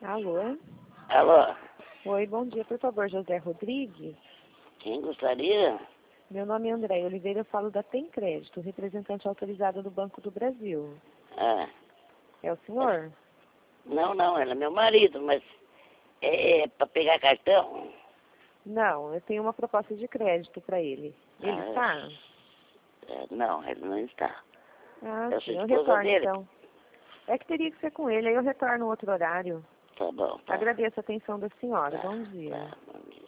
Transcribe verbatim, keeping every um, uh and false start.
Alô? Alô? Oi, bom dia. Por favor, José Rodrigues? Quem gostaria? Meu nome é André Oliveira, eu falo da Tem Crédito, representante autorizado do Banco do Brasil. Ah, É o senhor? não, não, ele é meu marido, mas é para pegar cartão? Não, eu tenho uma proposta de crédito para ele. Ele Ah, está? é, não, ele não está. Ah, Eu sim, sou eu esposa retorno dele. então. É que teria que ser com ele, aí eu retorno outro horário. Tá bom, tá. Agradeço a atenção da senhora. Tá, Bom dia. tá, bom dia.